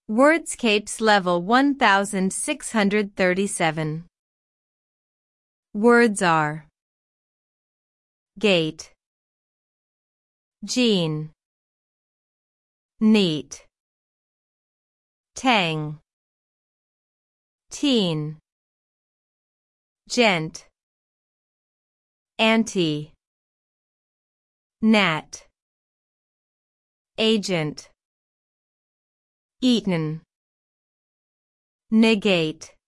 Wordscapes level 1637. Words are gate, gene, neat, tang, teen, gent, anti, nat, agent, eaten, negate.